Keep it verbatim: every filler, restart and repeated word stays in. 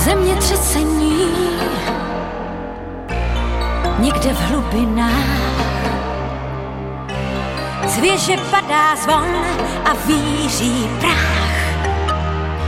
zemětřesení, někde v hlubinách. Z věže padá zvon a víří prach.